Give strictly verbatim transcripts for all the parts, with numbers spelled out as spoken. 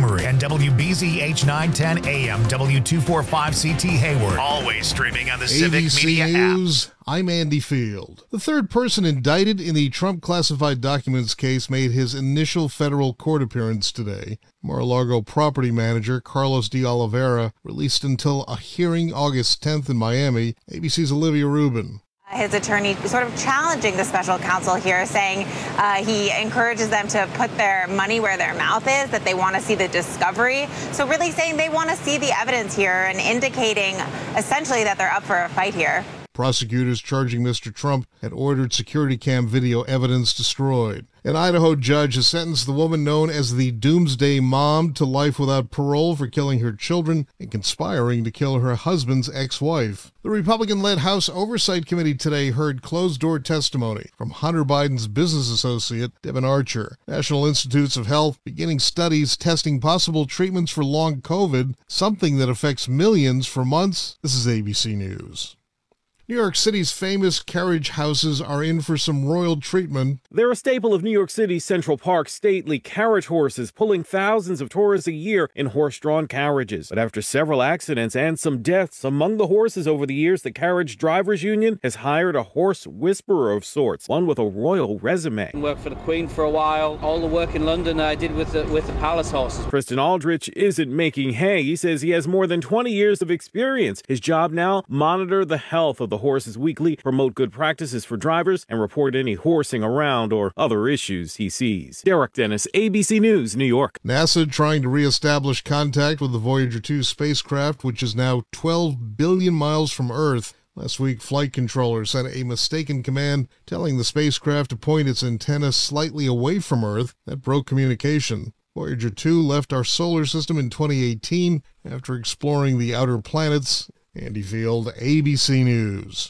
Amory, and W B Z H nine ten A M, W two forty-five C T Hayward. Always streaming on the Civic A B C Media News, app. I'm Andy Field. The third person indicted in the Trump classified documents case made his initial federal court appearance today. Mar-a-Lago property manager Carlos de Oliveira released until a hearing August tenth in Miami. A B C's Olivia Rubin. His attorney sort of challenging the special counsel here, saying uh, he encourages them to put their money where their mouth is, that they want to see the discovery. So really saying they want to see the evidence here and indicating essentially that they're up for a fight here. Prosecutors charging Mister Trump had ordered security cam video evidence destroyed. An Idaho judge has sentenced the woman known as the Doomsday Mom to life without parole for killing her children and conspiring to kill her husband's ex-wife. The Republican-led House Oversight Committee today heard closed-door testimony from Hunter Biden's business associate, Devin Archer. National Institutes of Health beginning studies testing possible treatments for long COVID, something that affects millions for months. This is A B C News. New York City's famous carriage houses are in for some royal treatment. They're a staple of New York City's Central Park stately carriage horses, pulling thousands of tourists a year in horse-drawn carriages. But after several accidents and some deaths among the horses over the years, the Carriage Drivers Union has hired a horse whisperer of sorts, one with a royal resume. I worked for the Queen for a while. All the work in London I did with the, with the palace horses. Kristen Aldrich isn't making hay. He says he has more than twenty years of experience. His job now, monitor the health of the horses weekly, promote good practices for drivers, and report any horsing around or other issues he sees. Derek Dennis, A B C News, New York. NASA trying to reestablish contact with the Voyager two spacecraft, which is now twelve billion miles from Earth. Last week, flight controllers sent a mistaken command telling the spacecraft to point its antenna slightly away from Earth. That broke communication. Voyager two left our solar system in twenty eighteen after exploring the outer planets. Andy Field, A B C News.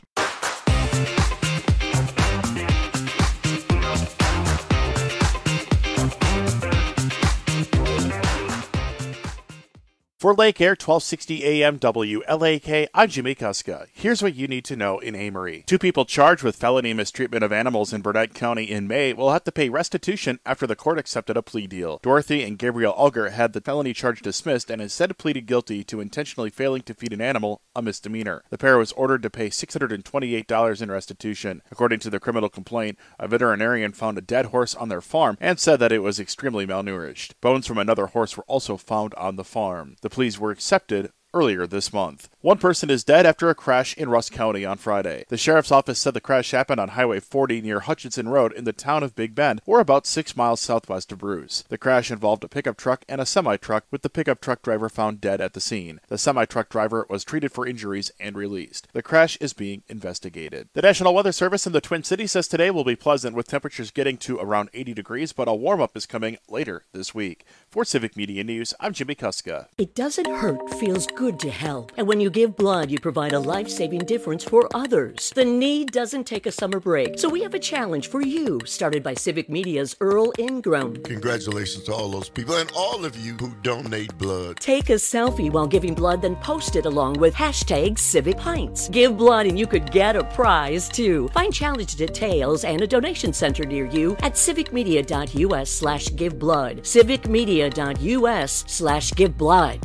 For Lake Air twelve sixty A M W L A K, I'm Jimmy Kuska. Here's what you need to know in Amory. Two people charged with felony mistreatment of animals in Burnett County in May will have to pay restitution after the court accepted a plea deal. Dorothy and Gabriel Ulger had the felony charge dismissed and instead pleaded guilty to intentionally failing to feed an animal, a misdemeanor. The pair was ordered to pay six hundred twenty-eight dollars in restitution. According to the criminal complaint, a veterinarian found a dead horse on their farm and said that it was extremely malnourished. Bones from another horse were also found on the farm. The pleas were accepted earlier this month. One person is dead after a crash in Rusk County on Friday. The sheriff's office said the crash happened on Highway forty near Hutchinson Road in the town of Big Bend, or about six miles southwest of Bruce. The crash involved a pickup truck and a semi-truck, with the pickup truck driver found dead at the scene. The semi-truck driver was treated for injuries and released. The crash is being investigated. The National Weather Service in the Twin Cities says today will be pleasant, with temperatures getting to around eighty degrees, but a warm-up is coming later this week. For Civic Media News, I'm Jimmy Kuska. It doesn't hurt, feels good to help. And when you give blood, you provide a life-saving difference for others. The need doesn't take a summer break. So we have a challenge for you, started by Civic Media's Earl Ingram. Congratulations to all those people and all of you who donate blood. Take a selfie while giving blood, then post it along with hashtag Civic Pints. Give blood and you could get a prize too. Find challenge details and a donation center near you at civicmedia.us slash give blood. civicmedia.us slash give blood.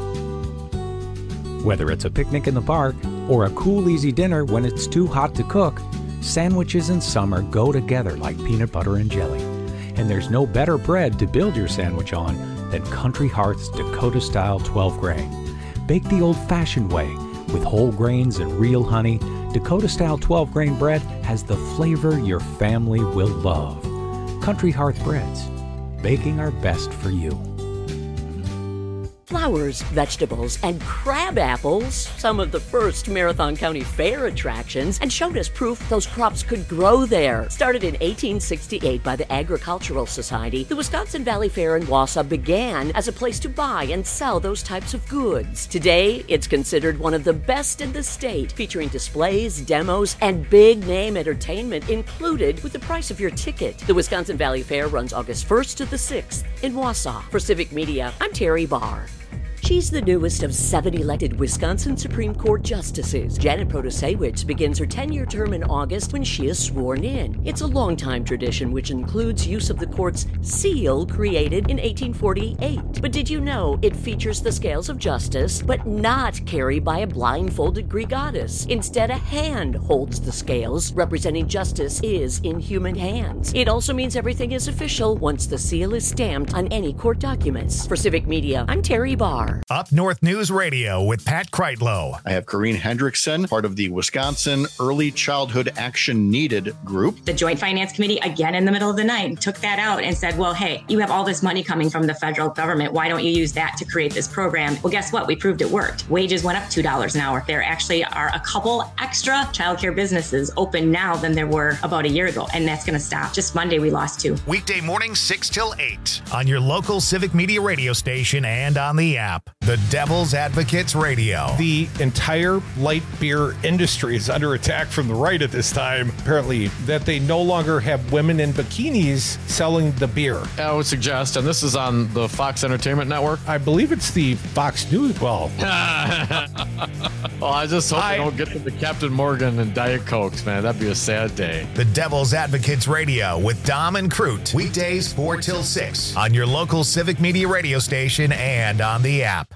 Whether it's a picnic in the park or a cool, easy dinner when it's too hot to cook, sandwiches in summer go together like peanut butter and jelly. And there's no better bread to build your sandwich on than Country Hearth's Dakota-style twelve grain. Baked the old-fashioned way with whole grains and real honey, Dakota-style twelve grain bread has the flavor your family will love. Country Hearth Breads, baking our best for you. Flowers, vegetables, and crab apples, some of the first Marathon County Fair attractions, and showed us proof those crops could grow there. Started in eighteen sixty-eight by the Agricultural Society, the Wisconsin Valley Fair in Wausau began as a place to buy and sell those types of goods. Today, it's considered one of the best in the state, featuring displays, demos, and big-name entertainment included with the price of your ticket. The Wisconsin Valley Fair runs August first to the sixth in Wausau. For Civic Media, I'm Terry Barr. She's the newest of seven elected Wisconsin Supreme Court justices. Janet Protasewicz begins her ten-year term in August when she is sworn in. It's a long-time tradition which includes use of the court's seal created in eighteen forty-eight. But did you know it features the scales of justice, but not carried by a blindfolded Greek goddess? Instead, a hand holds the scales, representing justice is in human hands. It also means everything is official once the seal is stamped on any court documents. For Civic Media, I'm Terry Barr. Up North News Radio with Pat Kreitlow. I have Corrine Hendrickson, part of the Wisconsin Early Childhood Action Needed group. The Joint Finance Committee, again in the middle of the night, took that out and said, well, hey, you have all this money coming from the federal government. Why don't you use that to create this program? Well, guess what? We proved it worked. Wages went up two dollars an hour. There actually are a couple extra childcare businesses open now than there were about a year ago, and that's going to stop. Just Monday, we lost two. Weekday mornings, six till eight on your local Civic Media radio station and on the app. The Devil's Advocates Radio. The entire light beer industry is under attack from the right at this time, apparently, that they no longer have women in bikinis selling the beer. I would suggest, and this is on the Fox Entertainment Network. I believe it's the Fox News. Well, well I just hope I, they don't get to the Captain Morgan and Diet Cokes, man. That'd be a sad day. The Devil's Advocates Radio with Dom and Crute. Weekdays four till six on your local Civic Media radio station and on the app.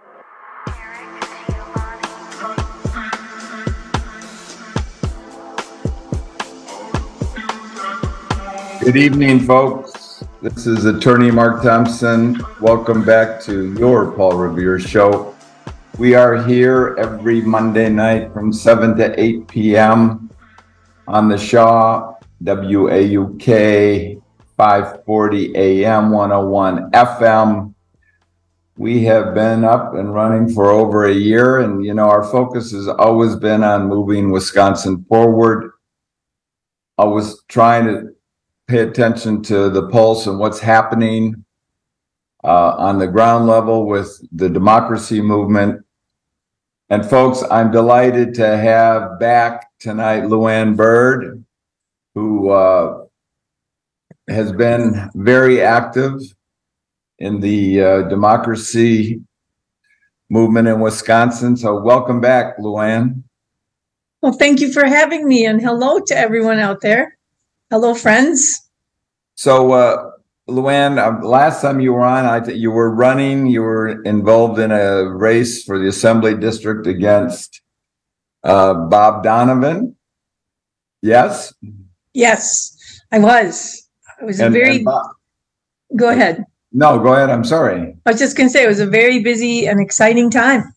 Good evening, folks. This is Attorney Mark Thompson. Welcome back to your Paul Revere Show. We are here every Monday night from seven to eight p.m. on the Shaw, W A U K, five forty A M, one oh one F M. We have been up and running for over a year, and, you know, our focus has always been on moving Wisconsin forward. Always trying to pay attention to the pulse and what's happening uh, on the ground level with the democracy movement. And folks, I'm delighted to have back tonight Luann Byrd, who uh, has been very active in the uh, democracy movement in Wisconsin. So welcome back, Luann. Well, thank you for having me, and hello to everyone out there. Hello, friends. So, uh, Luann, uh, last time you were on, I th- you were running, you were involved in a race for the Assembly District against uh, Bob Donovan. Yes? Yes, I was. It was and, a very... Bob... Go ahead. No, go ahead. I'm sorry. I was just going to say, it was a very busy and exciting time.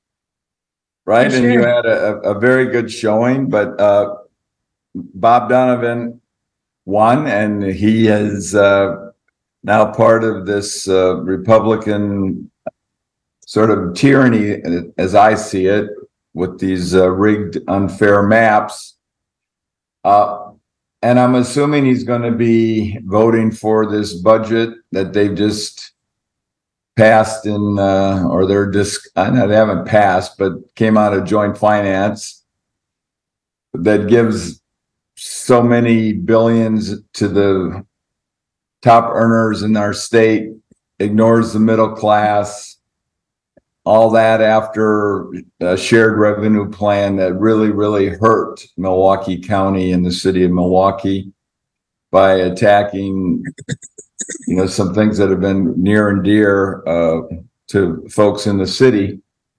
Right, and sure. You had a, a very good showing, but uh, Bob Donovan won, and he is uh, now part of this uh, Republican sort of tyranny, as I see it, with these uh, rigged, unfair maps. Uh, and I'm assuming he's going to be voting for this budget that they've just passed in, uh, or they're just, I know they haven't passed, but came out of joint finance that gives so many billions to the top earners in our state, ignores the middle class, all that after a shared revenue plan that really, really hurt Milwaukee County and the city of Milwaukee by attacking, you know, some things that have been near and dear uh, to folks in the city.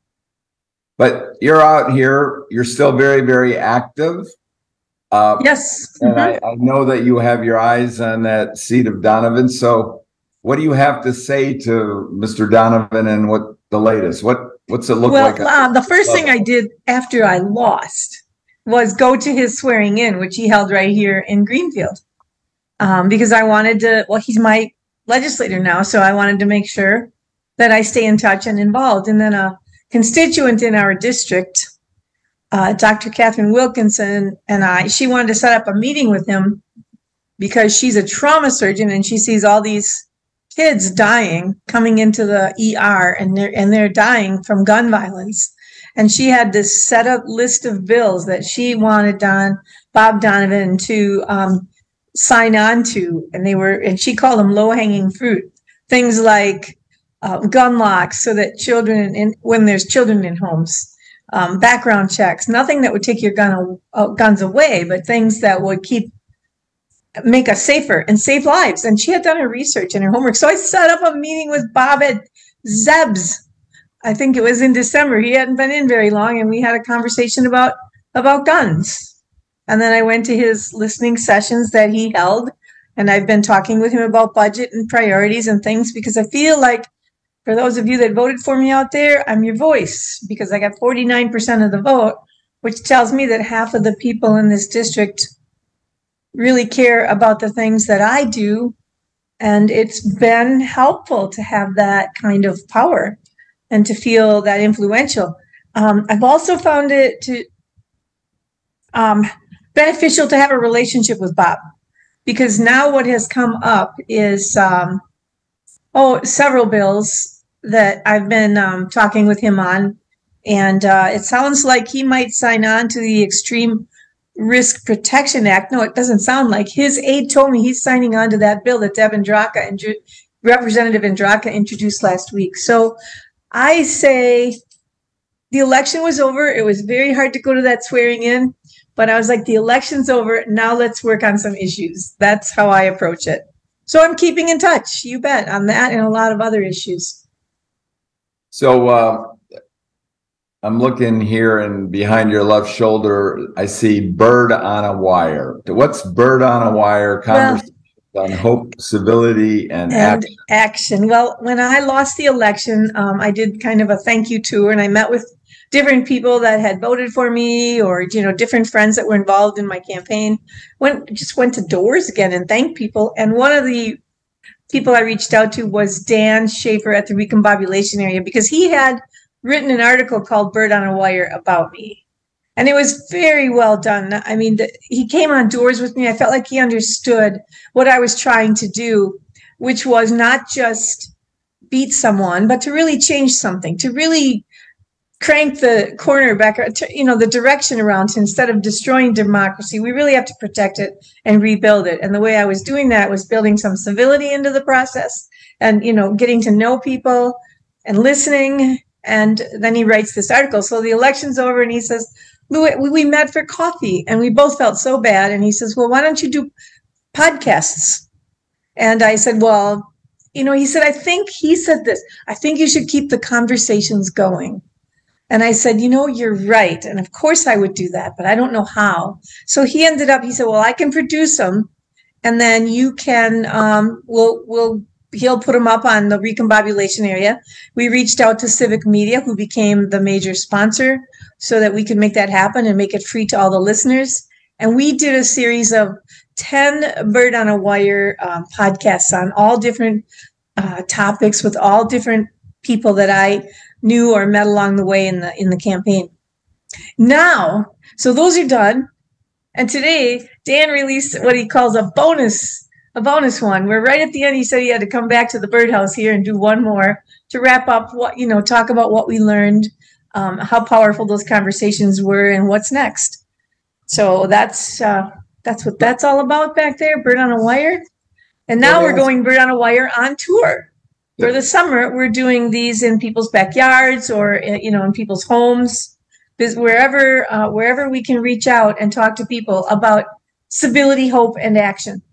But you're out here, you're still very, very active. Uh, yes. And mm-hmm. I, I know that you have your eyes on that seat of Donovan. So what do you have to say to Mister Donovan and what the latest? What What's it look well, like? Well, uh, the first thing I did after I lost was go to his swearing in, which he held right here in Greenfield. Um, because I wanted to, well, he's my legislator now, so I wanted to make sure that I stay in touch and involved. And then a constituent in our district, Uh, Doctor Catherine Wilkinson and I, she wanted to set up a meeting with him because she's a trauma surgeon and she sees all these kids dying coming into the E R and they're, and they're dying from gun violence. And she had this set up list of bills that she wanted Don, Bob Donovan to um, sign on to. And they were, and she called them low hanging fruit. Things like uh, gun locks so that children, in, when there's children in homes, um, background checks, nothing that would take your gun uh, guns away, but things that would keep make us safer and save lives. And she had done her research and her homework. So I set up a meeting with Bob at Zeb's. I think it was in December. He hadn't been in very long, and we had a conversation about about guns. And then I went to his listening sessions that he held, and I've been talking with him about budget and priorities and things, because I feel like, for those of you that voted for me out there, I'm your voice, because I got forty-nine percent of the vote, which tells me that half of the people in this district really care about the things that I do. And it's been helpful to have that kind of power and to feel that influential. Um, I've also found it to um, beneficial to have a relationship with Bob, because now what has come up is, um, oh, several bills that I've been um, talking with him on. And uh, it sounds like he might sign on to the Extreme Risk Protection Act. No, it doesn't sound like. His aide told me he's signing on to that bill that Deb Andraka and Representative Andraka introduced last week. So I say the election was over. It was very hard to go to that swearing in, but I was like, the election's over. Now let's work on some issues. That's how I approach it. So I'm keeping in touch, you bet, on that and a lot of other issues. So, uh, I'm looking here, and behind your left shoulder, I see Bird on a Wire. What's Bird on a Wire? Conversation well, on hope, civility, and, and action. action. Well, when I lost the election, um, I did kind of a thank you tour, and I met with different people that had voted for me, or, you know, different friends that were involved in my campaign. Went just went to doors again and thanked people. And one of the people I reached out to was Dan Schaefer at the Recombobulation area, because he had written an article called Bird on a Wire about me. And it was very well done. I mean, the, he came on doors with me. I felt like he understood what I was trying to do, which was not just beat someone, but to really change something, to really crank the corner back, you know, the direction around. Instead of destroying democracy, we really have to protect it and rebuild it. And the way I was doing that was building some civility into the process and, you know, getting to know people and listening. And then he writes this article. So the election's over, and he says, Lou, we met for coffee, and we both felt so bad. And he says, well, why don't you do podcasts? And I said, well, you know, he said, I think he said this, I think you should keep the conversations going. And I said, you know, you're right. And of course I would do that, but I don't know how. So he ended up, he said, well, I can produce them, and then you can, um, we'll, we'll, he'll put them up on the Recombobulation area. We reached out to Civic Media, who became the major sponsor, so that we could make that happen and make it free to all the listeners. And we did a series of ten Bird on a Wire um, podcasts on all different uh, topics with all different people that I knew or met along the way in the in the campaign. Now, so those are done. And today, Dan released what he calls a bonus A bonus one, where right at the end he said he had to come back to the birdhouse here and do one more to wrap up what, you know, talk about what we learned, um, how powerful those conversations were, and what's next. So that's uh, that's what that's all about back there, Bird on a Wire. And now we're going Bird on a Wire on tour. For the summer, we're doing these in people's backyards or, you know, in people's homes, wherever uh, wherever we can reach out and talk to people about civility, hope, and action.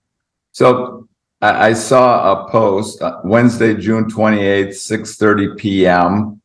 So I saw a post uh, Wednesday, June twenty-eighth, six thirty p.m.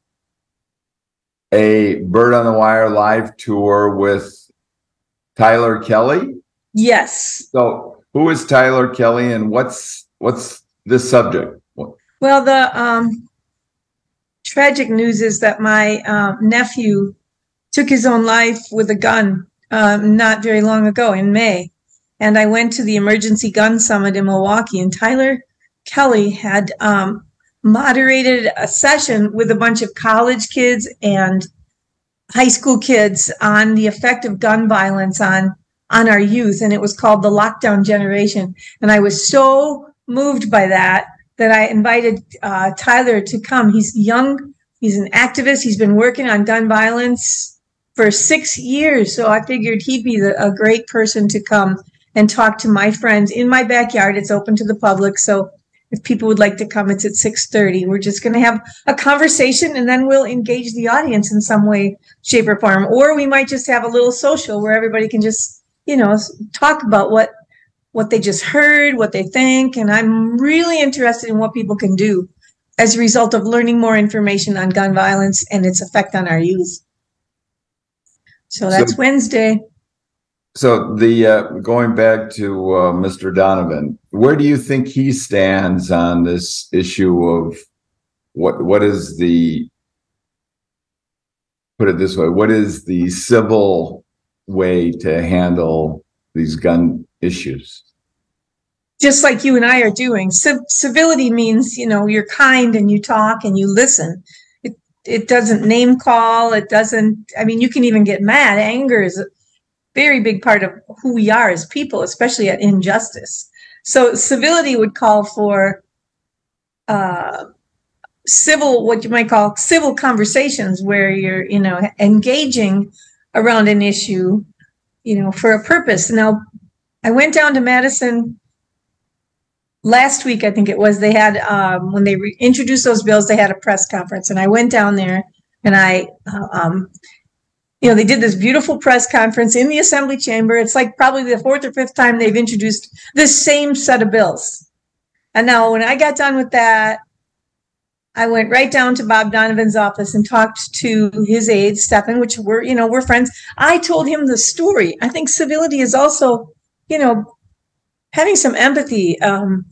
A Bird on the Wire live tour with Tyler Kelly. Yes. So who is Tyler Kelly, and what's what's this subject? Well, the um, tragic news is that my uh, nephew took his own life with a gun um, not very long ago in May. And I went to the Emergency Gun Summit in Milwaukee, and Tyler Kelly had um, moderated a session with a bunch of college kids and high school kids on the effect of gun violence on, on our youth. And it was called The Lockdown Generation. And I was so moved by that that I invited uh, Tyler to come. He's young. He's an activist. He's been working on gun violence for six years. So I figured he'd be the, a great person to come and talk to my friends in my backyard. It's open to the public. So If people would like to come, it's at six thirty. We're just going to have a conversation, and then we'll engage the audience in some way, shape, or form. Or we might just have a little social where everybody can just, you know, talk about what what they just heard, what they think. And I'm really interested in what people can do as a result of learning more information on gun violence and its effect on our youth. So that's so, Wednesday. So the uh, going back to uh, Mister Donovan, where do you think he stands on this issue of what what is the, put it this way, what is the civil way to handle these gun issues? Just like you and I are doing. Civ- civility means, you know, you're kind and you talk and you listen. It it doesn't name call. It doesn't, I mean, you can even get mad. Anger is a very big part of who we are as people, especially at injustice. So civility would call for uh, civil, what you might call civil conversations where you're, you know, engaging around an issue, you know, for a purpose. Now, I went down to Madison last week, I think it was. They had, um, when they re- introduced those bills, they had a press conference. And I went down there and I, uh, um, you know, they did this beautiful press conference in the Assembly chamber. It's like probably the fourth or fifth time they've introduced this same set of bills. And now when I got done with that, I went right down to Bob Donovan's office and talked to his aide, Stephan, which we're, you know, we're friends. I told him the story. I think civility is also, you know, having some empathy. Um,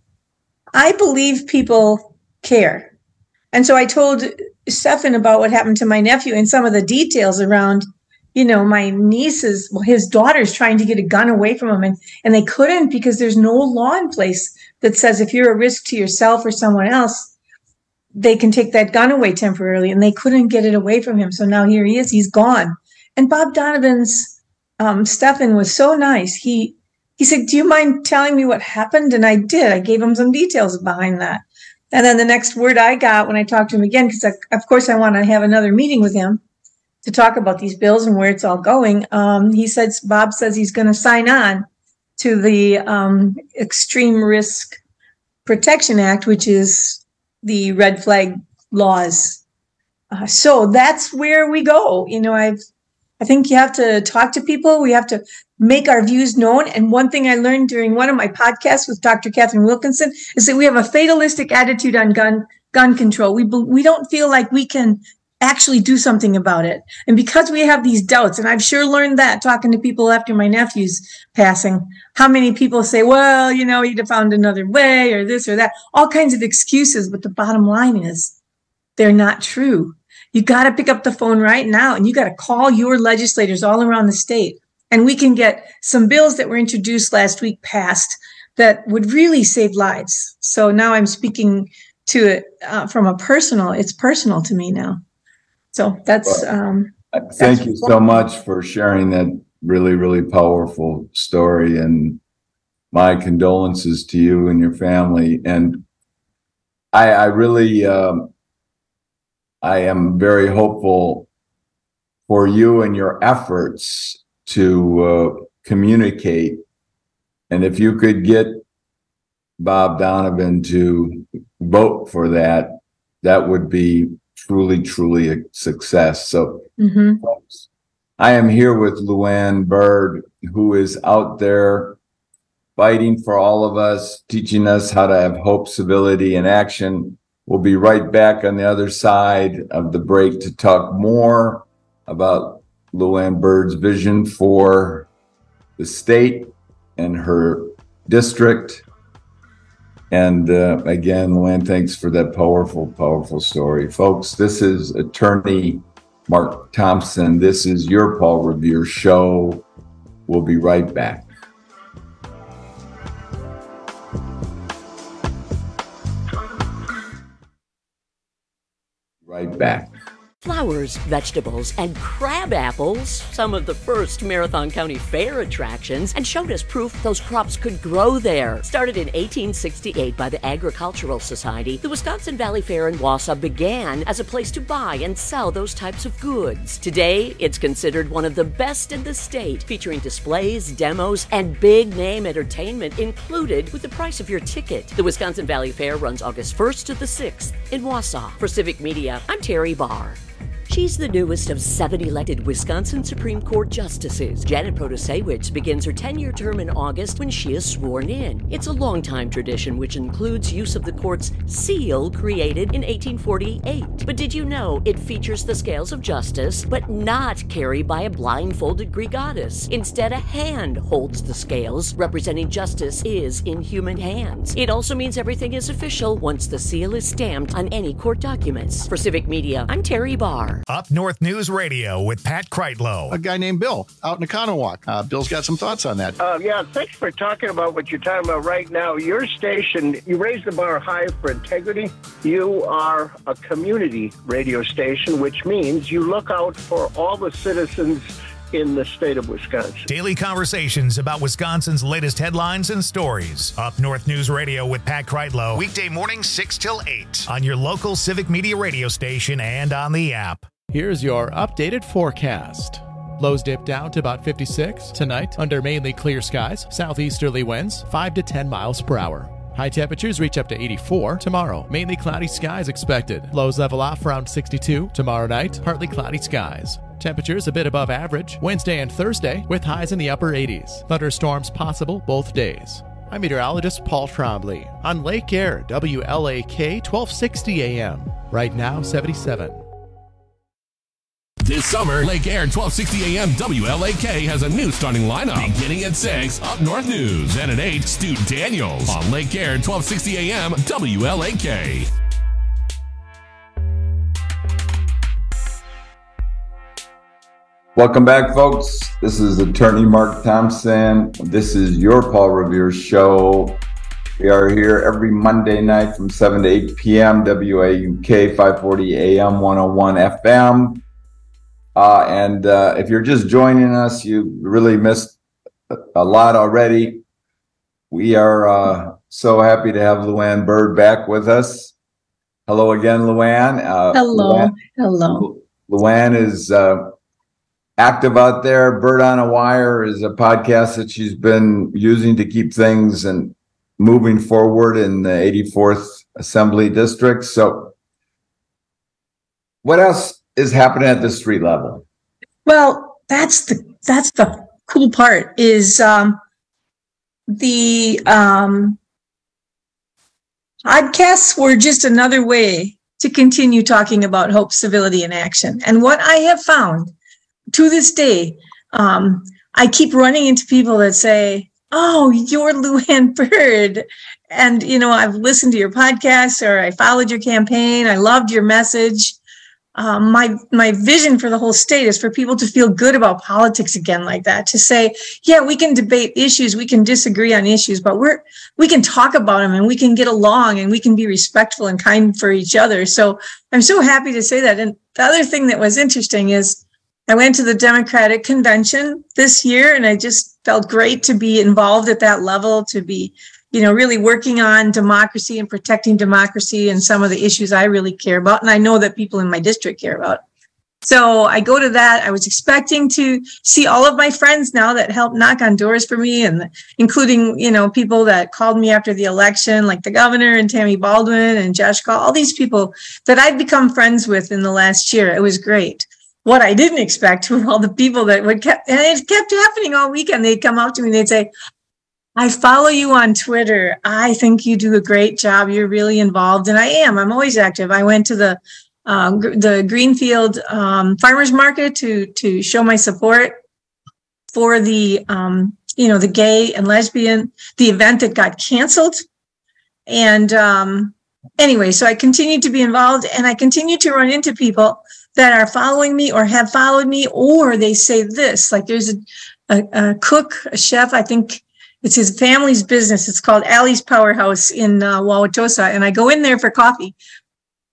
I believe people care. And so I told Stephan about what happened to my nephew and some of the details around, you know, my niece's, well, his daughter's trying to get a gun away from him, and, and they couldn't because there's no law in place that says if you're a risk to yourself or someone else, they can take that gun away temporarily, and they couldn't get it away from him. So now here he is, he's gone. And Bob Donovan's, um, Stephan was so nice. He, he said, do you mind telling me what happened? And I did. I gave him some details behind that. And then the next word I got when I talked to him again, because of course I want to have another meeting with him to talk about these bills and where it's all going. Um, he said, Bob says he's going to sign on to the um, Extreme Risk Protection Act, which is the red flag laws. Uh, so that's where we go. You know, I've, I think you have to talk to people. We have to make our views known. And one thing I learned during one of my podcasts with Doctor Catherine Wilkinson is that we have a fatalistic attitude on gun gun control. We we don't feel like we can actually do something about it. And because we have these doubts, and I've sure learned that talking to people after my nephew's passing, how many people say, well, you know, you'd have found another way or this or that, all kinds of excuses. But the bottom line is they're not true. You got to pick up the phone right now and you got to call your legislators all around the state. And we can get some bills that were introduced last week passed that would really save lives. So now I'm speaking to it uh, from a personal, it's personal to me now. So that's. Um, Thank that's you so much for sharing that really, really powerful story. And my condolences to you and your family. And I, I really, um, I am very hopeful for you and your efforts to uh, communicate. And if you could get Bob Donovan to vote for that, that would be truly, truly a success. So mm-hmm. folks, I am here with Luann Byrd, who is out there fighting for all of us, teaching us how to have hope, civility, and action. We'll be right back on the other side of the break to talk more about Luann Byrd's vision for the state and her district. And uh, again, Luann, thanks for that powerful, powerful story. Folks, this is Attorney Mark Thompson. This is your Paul Revere Show. We'll be right back. Right back. Flowers, vegetables, and crab apples, some of the first Marathon County Fair attractions, and showed us proof those crops could grow there. Started in eighteen sixty-eight by the Agricultural Society, the Wisconsin Valley Fair in Wausau began as a place to buy and sell those types of goods. Today, it's considered one of the best in the state, featuring displays, demos, and big-name entertainment included with the price of your ticket. The Wisconsin Valley Fair runs August first to the sixth in Wausau. For Civic Media, I'm Terry Barr. She's the newest of seven elected Wisconsin Supreme Court justices. Janet Protasewicz begins her ten-year term in August when she is sworn in. It's a long-time tradition which includes use of the court's seal created in eighteen forty-eight. But did you know it features the scales of justice, but not carried by a blindfolded Greek goddess? Instead, a hand holds the scales, representing justice is in human hands. It also means everything is official once the seal is stamped on any court documents. For Civic Media, I'm Terry Barr. Up North News Radio with Pat Kreitlow. A guy named Bill out in Economowoc. Uh, Bill's got some thoughts on that. Uh, yeah, thanks for talking about what you're talking about right now. Your station, you raise the bar high for integrity. You are a community radio station, which means you look out for all the citizens in the state of Wisconsin. Daily conversations about Wisconsin's latest headlines and stories. Up North News Radio with Pat Kreitlow. Weekday mornings six till eight on your local Civic Media radio station and on the app. Here's your updated forecast. Lows dip down to about fifty-six tonight under mainly clear skies. Southeasterly winds five to ten miles per hour. High temperatures reach up to eighty-four tomorrow. Mainly cloudy skies expected. Lows level off around sixty-two. Tomorrow night, partly cloudy skies. Temperatures a bit above average Wednesday and Thursday with highs in the upper eighties. Thunderstorms possible both days. I'm meteorologist Paul Trombley on Lake Air, W L A K twelve sixty A M. Right now, seventy-seven. This summer, Lake Air twelve sixty A M W L A K has a new starting lineup. Beginning at six, Up North News. And at eight, Stu Daniels on Lake Air twelve sixty A M W L A K. Welcome back, folks. This is attorney Mark Thompson. This is your Paul Revere show. We are here every Monday night from seven to eight p.m. W A U K five forty A M one oh one F M. Uh, and uh, if you're just joining us, you really missed a lot already. We are uh, so happy to have Luann Bird back with us. Hello again, Luann. Uh, Hello. Luann, Hello. Luann is uh, active out there. Bird on a Wire is a podcast that she's been using to keep things and moving forward in the eighty-fourth Assembly District. So what else is happening at the street level? Well, that's the that's the cool part is um, the um, podcasts were just another way to continue talking about hope, civility, and action. And what I have found to this day, um, I keep running into people that say, "Oh, you're Luann Bird," and you know, I've listened to your podcast or I followed your campaign. I loved your message. Um, my my vision for the whole state is for people to feel good about politics again, like that. To say, yeah, we can debate issues, we can disagree on issues, but we're we can talk about them and we can get along and we can be respectful and kind for each other. So I'm so happy to say that. And the other thing that was interesting is I went to the Democratic Convention this year, and I just felt great to be involved at that level, to be, you know, really working on democracy and protecting democracy and some of the issues I really care about. And I know that people in my district care about. So I go to that. I was expecting to see all of my friends now that helped knock on doors for me, and including, you know, people that called me after the election, like the governor and Tammy Baldwin and Josh Gall, all these people that I've become friends with in the last year. It was great. What I didn't expect were all the people that would kept, and it kept happening all weekend. They'd come up to me and they'd say, "I follow you on Twitter. I think you do a great job. You're really involved." And I am. I'm always active. I went to the um, the Greenfield um, Farmers Market to to show my support for the um, you know the gay and lesbian, the event that got canceled. And um, anyway, so I continue to be involved, and I continue to run into people that are following me or have followed me, or they say this, like there's a, a, a cook, a chef, I think it's his family's business. It's called Allie's Powerhouse in uh, Wauwatosa. And I go in there for coffee.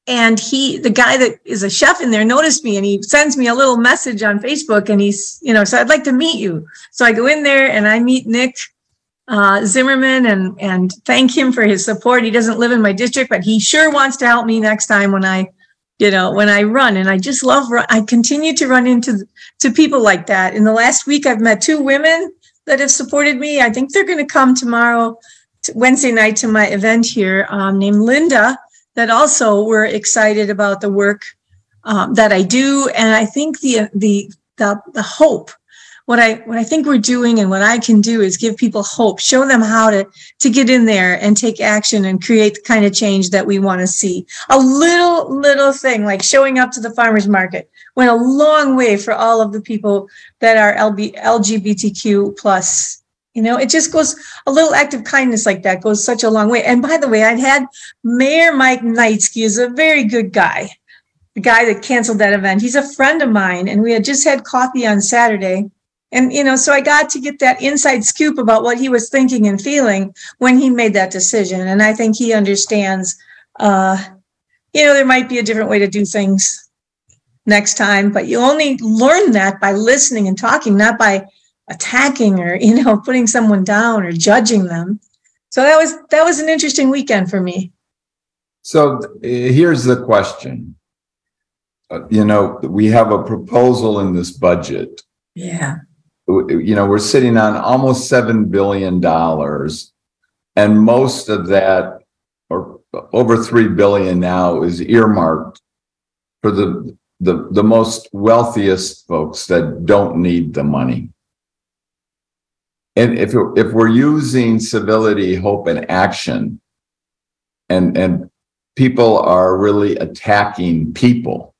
And he, the guy that is a chef in there, noticed me, and he sends me a little message on Facebook, and he's, you know, so I'd like to meet you. So I go in there and I meet Nick uh, Zimmerman and and thank him for his support. He doesn't live in my district, but he sure wants to help me next time when I, you know, when I run. And I just love, I continue to run into to people like that. In the last week, I've met two women that have supported me. I think they're going to come tomorrow, to Wednesday night, to my event here, um, named Linda, that also were excited about the work um, that I do. And I think the, the, the, the hope, what I, what I think we're doing and what I can do is give people hope, show them how to, to get in there and take action and create the kind of change that we want to see. A little, little thing like showing up to the farmer's market went a long way for all of the people that are L G B T Q plus. You know, it just goes, a little act of kindness like that goes such a long way. And by the way, I'd had Mayor Mike Knightsky is a very good guy, the guy that canceled that event. He's a friend of mine, and we had just had coffee on Saturday. And, you know, so I got to get that inside scoop about what he was thinking and feeling when he made that decision. And I think he understands, uh, you know, there might be a different way to do things next time, but you only learn that by listening and talking, not by attacking or, you know, putting someone down or judging them. So that was, that was an interesting weekend for me. So uh, here's the question. Uh, you know, we have a proposal in this budget. Yeah. You know, we're sitting on almost seven billion dollars, and most of that, or over three billion dollars now, is earmarked for the, the, the most wealthiest folks that don't need the money. And if if we're using civility, hope, and action, and and people are really attacking people,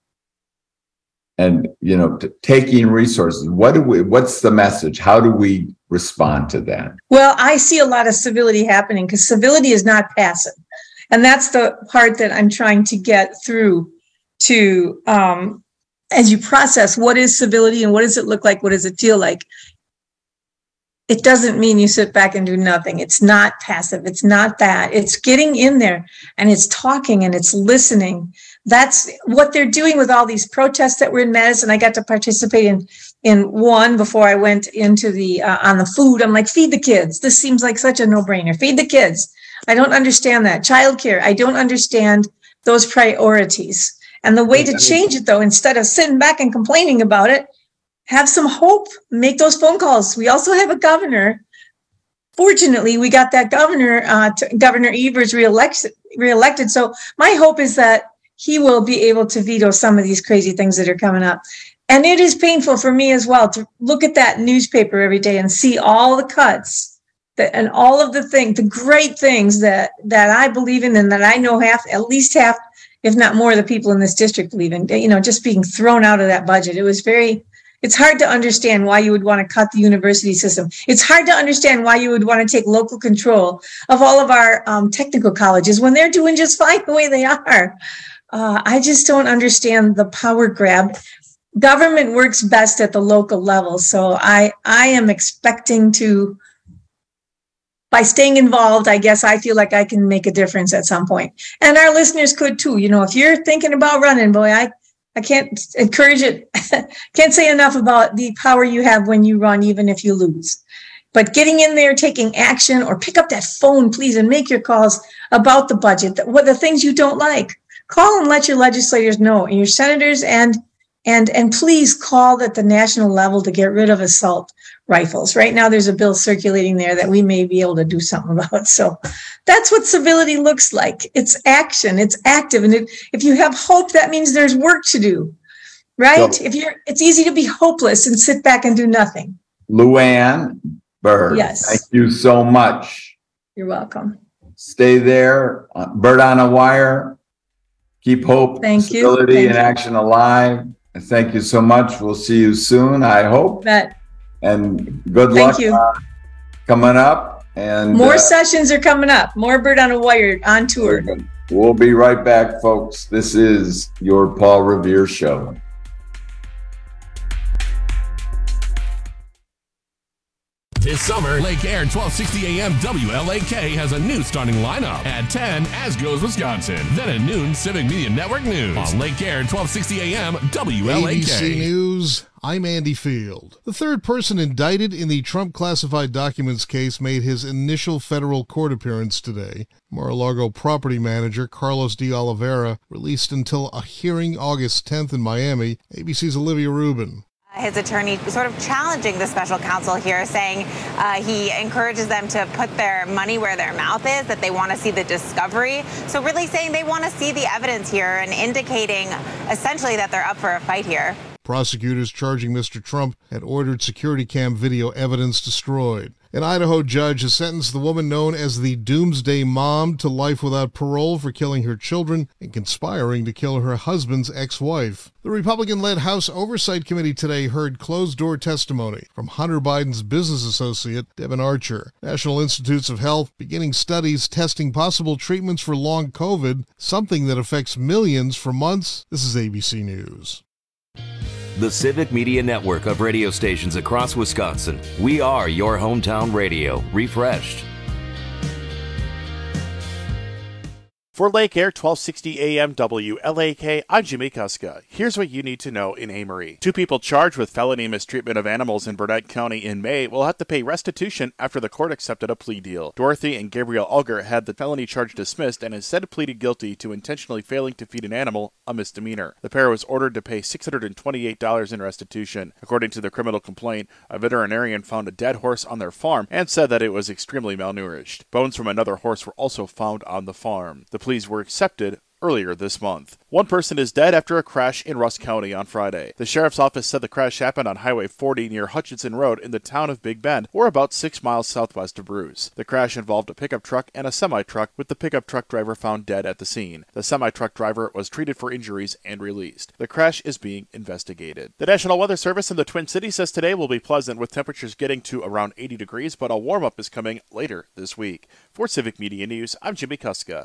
and you know, t- taking resources, what do we? What's the message? How do we respond to that? Well, I see a lot of civility happening because civility is not passive, and that's the part that I'm trying to get through to um, as you process what is civility and what does it look like, what does it feel like. It doesn't mean you sit back and do nothing. It's not passive. It's not that. It's getting in there and it's talking and it's listening. That's what they're doing with all these protests that were in Madison. I got to participate in in one before I went into the uh, on the food. I'm like, feed the kids. This seems like such a no-brainer. Feed the kids. I don't understand that. Childcare. I don't understand those priorities. And the way to change it, though, instead of sitting back and complaining about it, have some hope, make those phone calls. We also have a governor. Fortunately, we got that governor, uh, to, Governor Evers reelected, reelected. So my hope is that he will be able to veto some of these crazy things that are coming up. And it is painful for me as well to look at that newspaper every day and see all the cuts that, and all of the things, the great things that, that I believe in and that I know half, at least half, if not more, of the people in this district believe in, you know, just being thrown out of that budget. It was very... It's hard to understand why you would want to cut the university system. It's hard to understand why you would want to take local control of all of our um, technical colleges when they're doing just fine the way they are. Uh, I just don't understand the power grab. Government works best at the local level. So I, I am expecting to, by staying involved, I guess I feel like I can make a difference at some point. And our listeners could too. You know, if you're thinking about running, boy, I I can't encourage it. Can't say enough about the power you have when you run, even if you lose. But getting in there, taking action, or pick up that phone, please, and make your calls about the budget, what the things you don't like. Call and let your legislators know, and your senators, and and and please call at the national level to get rid of assault rifles. Right now, there's a bill circulating there that we may be able to do something about. So that's what civility looks like. It's action. It's active. And if, if you have hope, that means there's work to do, right? So, if you're, it's easy to be hopeless and sit back and do nothing. Luann Bird, yes. Thank you so much. You're welcome. Stay there. Uh, Bird on a Wire. Keep hope, thank civility, you. Thank and you. action alive. And thank you so much. We'll see you soon, I hope. Bet. And good Thank luck you. Uh, coming up. And more uh, sessions are coming up. More Bird on a Wire on tour. We'll be right back, folks. This is your Paul Revere Show. This summer, Lake Air twelve sixty A M W L A K has a new starting lineup. At ten, As Goes Wisconsin. Then at noon, Civic Media Network News. On Lake Air twelve sixty A M W L A K. A B C News, I'm Andy Field. The third person indicted in the Trump classified documents case made his initial federal court appearance today. Mar-a-Lago property manager Carlos de Oliveira released until a hearing August tenth in Miami. A B C's Olivia Rubin. His attorney sort of challenging the special counsel here, saying uh, he encourages them to put their money where their mouth is, that they want to see the discovery. So really saying they want to see the evidence here and indicating essentially that they're up for a fight here. Prosecutors charging Mister Trump had ordered security cam video evidence destroyed. An Idaho judge has sentenced the woman known as the Doomsday Mom to life without parole for killing her children and conspiring to kill her husband's ex-wife. The Republican-led House Oversight Committee today heard closed-door testimony from Hunter Biden's business associate, Devin Archer. National Institutes of Health beginning studies testing possible treatments for long COVID, something that affects millions for months. This is A B C News. The Civic Media Network of radio stations across Wisconsin. We are your hometown radio, refreshed. For Lake Air twelve sixty A M W L A K, I'm Jimmy Kuska. Here's what you need to know in Amory. Two people charged with felony mistreatment of animals in Burnett County in May will have to pay restitution after the court accepted a plea deal. Dorothy and Gabriel Ulger had the felony charge dismissed and instead pleaded guilty to intentionally failing to feed an animal, a misdemeanor. The pair was ordered to pay six hundred twenty-eight dollars in restitution. According to the criminal complaint, a veterinarian found a dead horse on their farm and said that it was extremely malnourished. Bones from another horse were also found on the farm. The pleas were accepted earlier this month. One person is dead after a crash in Rusk County on Friday. The sheriff's office said the crash happened on Highway forty near Hutchinson Road in the town of Big Bend, or about six miles southwest of Bruce. The crash involved a pickup truck and a semi-truck, with the pickup truck driver found dead at the scene. The semi-truck driver was treated for injuries and released. The crash is being investigated. The National Weather Service in the Twin Cities says today will be pleasant, with temperatures getting to around eighty degrees, but a warm-up is coming later this week. For Civic Media News, I'm Jimmy Kuska.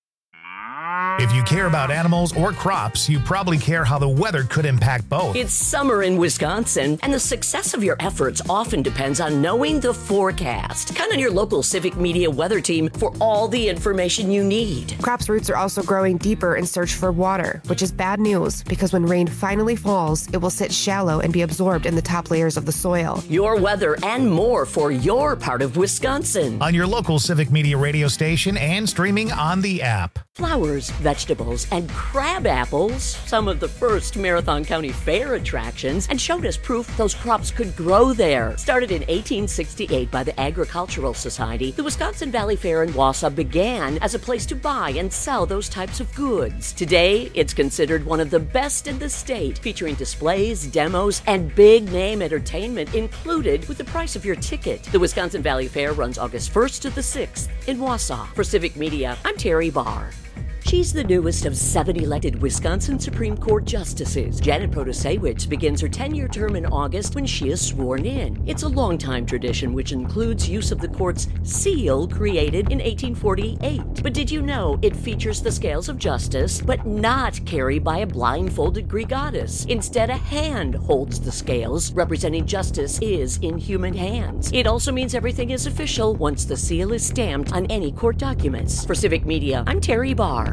If you care about animals or crops, you probably care how the weather could impact both. It's summer in Wisconsin, and the success of your efforts often depends on knowing the forecast. Count on your local Civic Media weather team for all the information you need. Crops' roots are also growing deeper in search for water, which is bad news because when rain finally falls, it will sit shallow and be absorbed in the top layers of the soil. Your weather and more for your part of Wisconsin. On your local Civic Media radio station and streaming on the app. Flowers, vegetables, and crab apples, some of the first Marathon County Fair attractions, and showed us proof those crops could grow there. Started in eighteen sixty-eight by the Agricultural Society, the Wisconsin Valley Fair in Wausau began as a place to buy and sell those types of goods. Today, it's considered one of the best in the state, featuring displays, demos, and big-name entertainment included with the price of your ticket. The Wisconsin Valley Fair runs August first to the sixth in Wausau. For Civic Media, I'm Terry Barr. She's the newest of seven elected Wisconsin Supreme Court justices. Janet Protasewicz begins her ten-year term in August when she is sworn in. It's a long-time tradition which includes use of the court's seal created in eighteen forty-eight. But did you know it features the scales of justice, but not carried by a blindfolded Greek goddess? Instead, a hand holds the scales, representing justice is in human hands. It also means everything is official once the seal is stamped on any court documents. For Civic Media, I'm Terry Barr.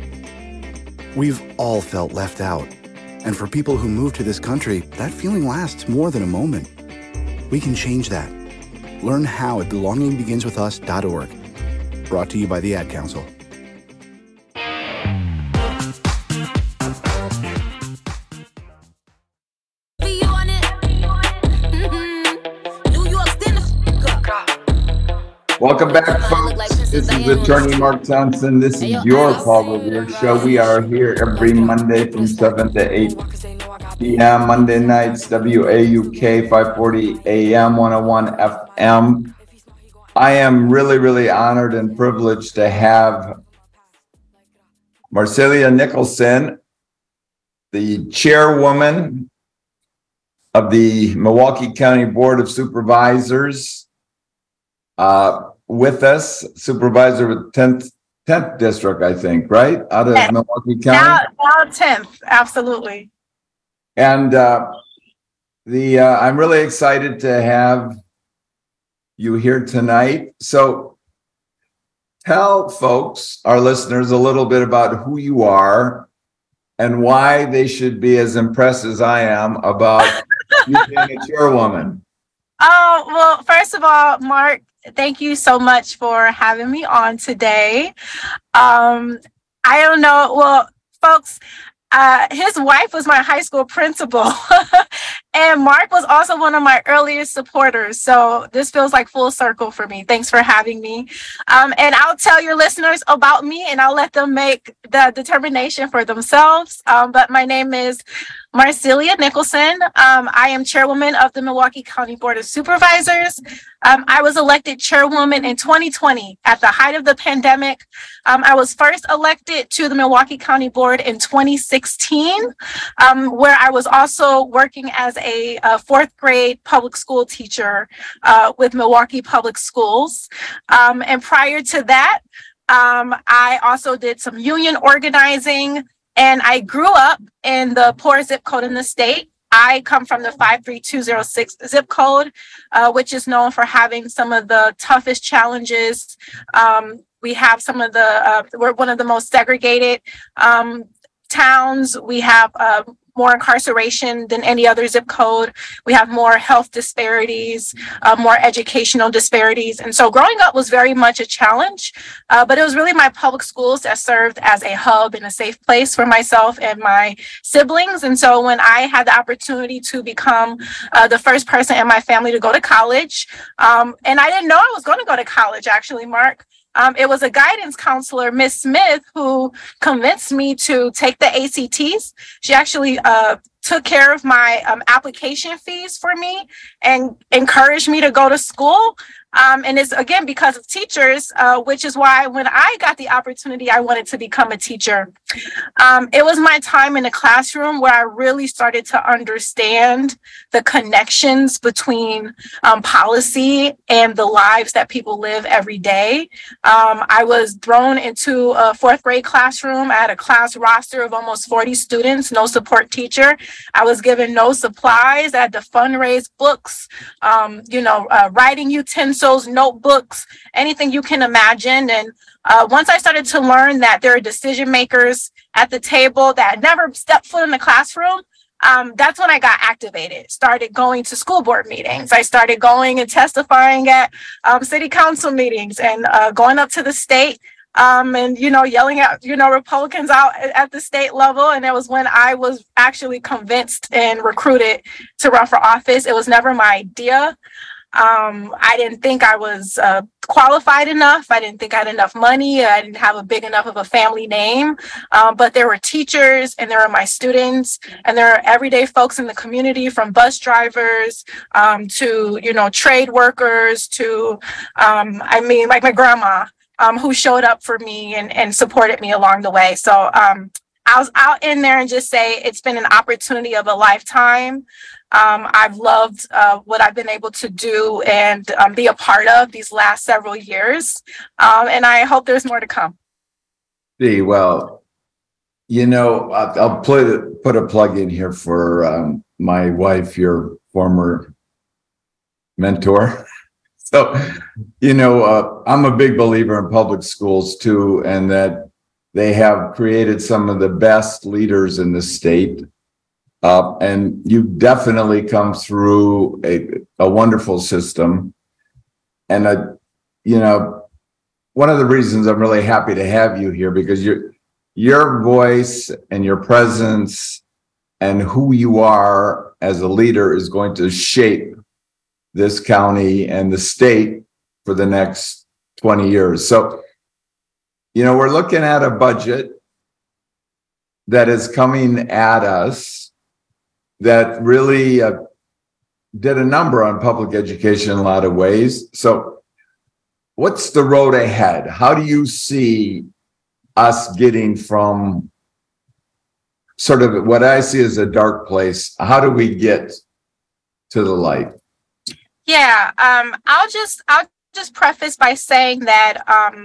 We've all felt left out. And for people who move to this country, that feeling lasts more than a moment. We can change that. Learn how at belonging begins with us dot org. Brought to you by the Ad Council. Welcome back, folks. This is Attorney Mark Johnson. This is your Paul Revere Show. We are here every Monday from seven to eight p.m. Monday nights, W A U K, five forty A M, one oh one F M. I am really, really honored and privileged to have Marcelia Nicholson, the chairwoman of the Milwaukee County Board of Supervisors, uh, with us, supervisor with tenth, tenth district, I think, right? Out of yes. Milwaukee County? Now, now tenth, absolutely. And uh, the uh, I'm really excited to have you here tonight. So tell folks, our listeners, a little bit about who you are and why they should be as impressed as I am about you being a chairwoman. Oh, well, first of all, Mark, thank you so much for having me on today. Um, I don't know. Well, folks, uh, his wife was my high school principal. And Mark was also one of my earliest supporters. So this feels like full circle for me. Thanks for having me. Um, and I'll tell your listeners about me and I'll let them make the determination for themselves. Um, but my name is Marcelia Nicholson. Um, I am chairwoman of the Milwaukee County Board of Supervisors. Um, I was elected chairwoman in twenty twenty at the height of the pandemic. Um, I was first elected to the Milwaukee County Board in twenty sixteen, um, where I was also working as a, a fourth grade public school teacher uh, with Milwaukee Public Schools. Um, and prior to that, um, I also did some union organizing. And I grew up in the poorest zip code in the state. I come from the five three two zero six zip code, uh, which is known for having some of the toughest challenges. Um, we have some of the, uh, we're one of the most segregated um, towns. We have uh, more incarceration than any other zip code. We have more health disparities, uh, more educational disparities. And so growing up was very much a challenge, uh, but it was really my public schools that served as a hub and a safe place for myself and my siblings. And so when I had the opportunity to become uh, the first person in my family to go to college, um, and I didn't know I was going to go to college, actually, Mark. Um, it was a guidance counselor, Miss Smith, who convinced me to take the A C Ts. She actually uh, took care of my um, application fees for me and encouraged me to go to school. Um, and it's, again, because of teachers, uh, which is why when I got the opportunity, I wanted to become a teacher. Um, it was my time in the classroom where I really started to understand the connections between um, policy and the lives that people live every day. Um, I was thrown into a fourth grade classroom. I had a class roster of almost forty students, no support teacher. I was given no supplies. I had to fundraise books, um, you know, uh, writing utensils, notebooks, anything you can imagine. And uh, once I started to learn that there are decision makers at the table that never stepped foot in the classroom, um, that's when I got activated, started going to school board meetings. I started going and testifying at um, city council meetings and uh, going up to the state um, and, you know, yelling at, you know, Republicans out at, at the state level. And it was when I was actually convinced and recruited to run for office. It was never my idea. Um, I didn't think I was uh, qualified enough. I didn't think I had enough money. I didn't have a big enough of a family name. Um, but there were teachers and there were my students and there are everyday folks in the community, from bus drivers um, to, you know, trade workers to, um, I mean, like my grandma um, who showed up for me and, and supported me along the way. So um, I was out in there and just say it's been an opportunity of a lifetime. Um, I've loved uh, what I've been able to do and um, be a part of these last several years. Um, and I hope there's more to come. See, well, you know, I'll, I'll put, put a plug in here for um, my wife, your former mentor. So, you know, uh, I'm a big believer in public schools too, and that they have created some of the best leaders in the state. Uh, and you definitely come through a, a wonderful system. And, uh, you know, one of the reasons I'm really happy to have you here, because your your voice and your presence and who you are as a leader is going to shape this county and the state for the next twenty years. So, you know, we're looking at a budget that is coming at us that really uh, did a number on public education in a lot of ways. So what's the road ahead? How do you see us getting from sort of what I see as a dark place? How do we get to the light? Yeah, um, I'll just I'll just preface by saying that um,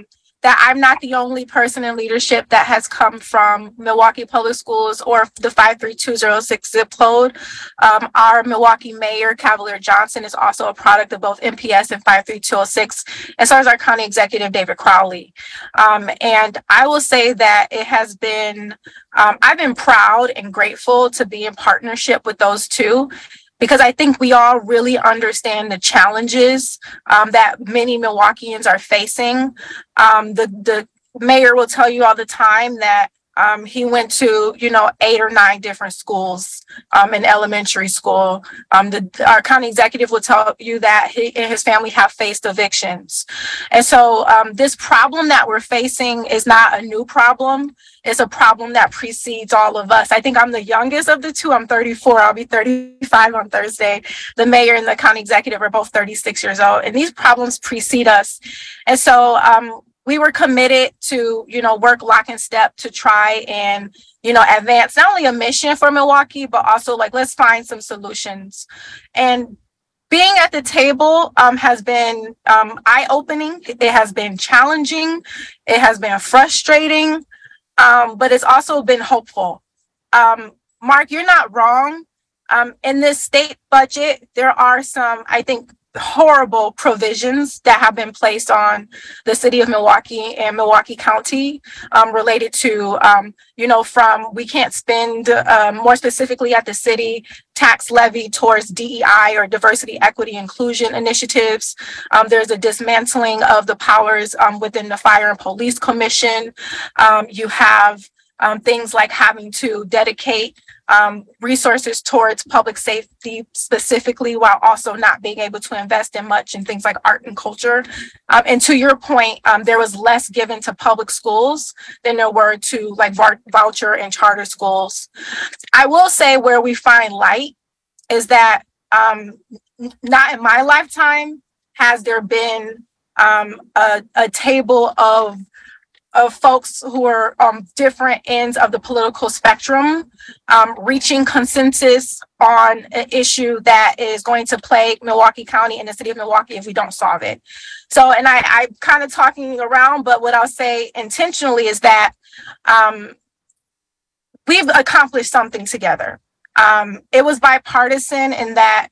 that I'm not the only person in leadership that has come from Milwaukee Public Schools or the five three two zero six zip code. Um, our Milwaukee Mayor, Cavalier Johnson, is also a product of both M P S and five three two zero six, and so is our County Executive, David Crowley. Um, and I will say that it has been, um, I've been proud and grateful to be in partnership with those two, because I think we all really understand the challenges um, that many Milwaukeeans are facing. Um, the, the mayor will tell you all the time that um, he went to, you know, eight or nine different schools um, in elementary school. Um, the, our county executive will tell you that he and his family have faced evictions. And so um, this problem that we're facing is not a new problem. It's a problem that precedes all of us. I think I'm the youngest of the two. I'm thirty-four. I'll be thirty-five on Thursday. The mayor and the county executive are both thirty-six years old, and these problems precede us. And so um, we were committed to, you know, work lock and step to try and, you know, advance not only a mission for Milwaukee, but also like, let's find some solutions. And being at the table um, has been um, eye-opening. It has been challenging. It has been frustrating. Um, but it's also been hopeful. Um, Mark, you're not wrong. Um, in this state budget, there are some, I think, horrible provisions that have been placed on the city of Milwaukee and Milwaukee County um, related to, um, you know, from we can't spend uh, more specifically at the city tax levy towards D E I or diversity, equity, inclusion initiatives. Um, there's a dismantling of the powers um, within the Fire and Police Commission. Um, you have um, things like having to dedicate Um, resources towards public safety specifically, while also not being able to invest in much in things like art and culture. Um, and to your point, um, there was less given to public schools than there were to like v- voucher and charter schools. I will say where we find light is that um, n- not in my lifetime has there been um, a, a table of of folks who are on um, different ends of the political spectrum, um, reaching consensus on an issue that is going to plague Milwaukee County and the city of Milwaukee if we don't solve it. So, and I, I'm kind of talking around, but what I'll say intentionally is that um, we've accomplished something together. Um, it was bipartisan in that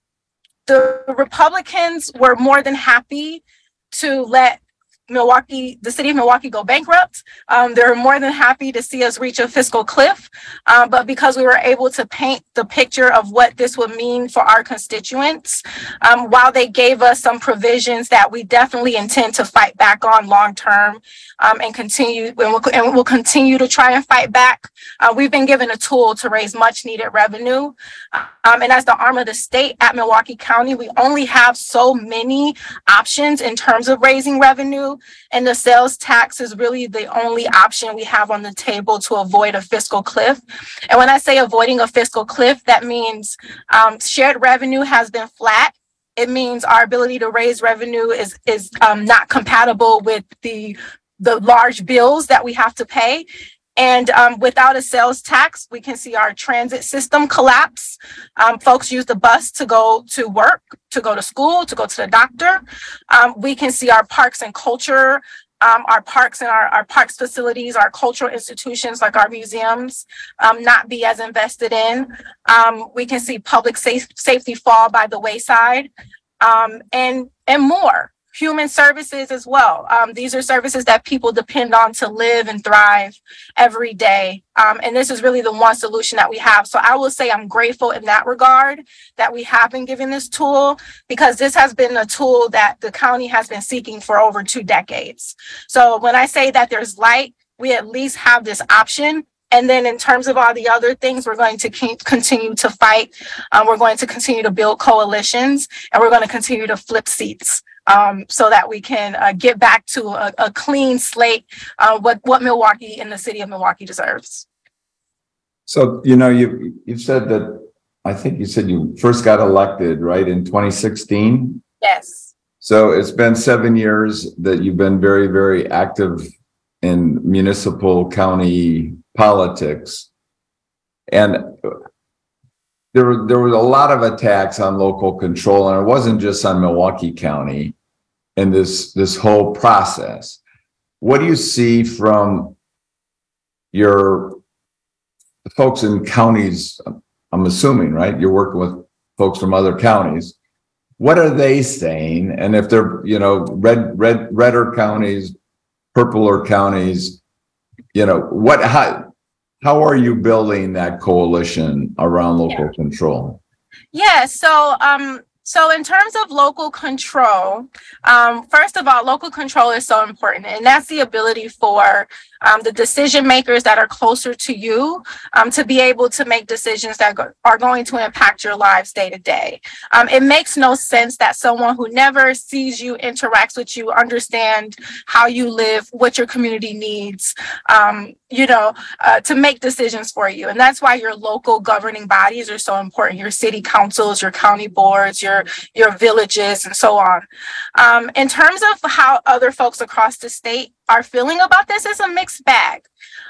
the Republicans were more than happy to let Milwaukee, the city of Milwaukee go bankrupt. Um, they're more than happy to see us reach a fiscal cliff. Um, but because we were able to paint the picture of what this would mean for our constituents, um, while they gave us some provisions that we definitely intend to fight back on long term um, and continue, and we'll, and we'll continue to try and fight back. Uh, we've been given a tool to raise much needed revenue. Um, and as the arm of the state at Milwaukee County, we only have so many options in terms of raising revenue. And the sales tax is really the only option we have on the table to avoid a fiscal cliff. And when I say avoiding a fiscal cliff, that means um, shared revenue has been flat. It means our ability to raise revenue is, is um, not compatible with the, the large bills that we have to pay. And um, without a sales tax, we can see our transit system collapse. Um, folks use the bus to go to work, to go to school, to go to the doctor. Um, we can see our parks and culture, um, our parks and our, our parks facilities, our cultural institutions like our museums um, not be as invested in. Um, we can see public safe, safety fall by the wayside um, and, and more. Human services as well. Um, these are services that people depend on to live and thrive every day. Um, and this is really the one solution that we have. So I will say I'm grateful in that regard that we have been given this tool, because this has been a tool that the county has been seeking for over two decades. So when I say that there's light, we at least have this option. And then in terms of all the other things, we're going to keep, continue to fight. Um, we're going to continue to build coalitions, and we're going to continue to flip seats. Um, so that we can uh, get back to a, a clean slate, uh, what, what Milwaukee and the city of Milwaukee deserves. So, you know, you, you've said that, I think you said you first got elected, right, in twenty sixteen? Yes. So it's been seven years that you've been very, very active in municipal county politics. And There were, there was a lot of attacks on local control, and it wasn't just on Milwaukee County in this, this whole process. what do you see from your folks in counties? I'm assuming, right? You're working with folks from other counties. What are they saying? And if they're, you know, red, red, redder counties, purpler counties, you know, what, how, how are you building that coalition around local yeah. control? Yeah. So, um, So in terms of local control, um, first of all, local control is so important, and that's the ability for um, the decision makers that are closer to you um, to be able to make decisions that go- are going to impact your lives day to day. Um, it makes no sense that someone who never sees you, interacts with you, understand how you live, what your community needs, um, you know, uh, to make decisions for you. And that's why your local governing bodies are so important. Your city councils, your county boards, your your villages, and so on. Um, in terms of how other folks across the state are feeling about this, it's a mixed bag.